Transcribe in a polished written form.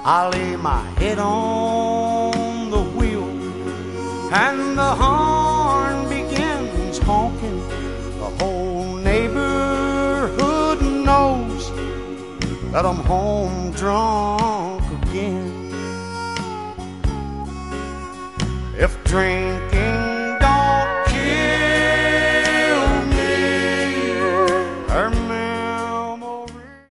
I lay my head on the wheel and the horn begins honking. The whole neighborhood knows that I'm home drunk again. If drinking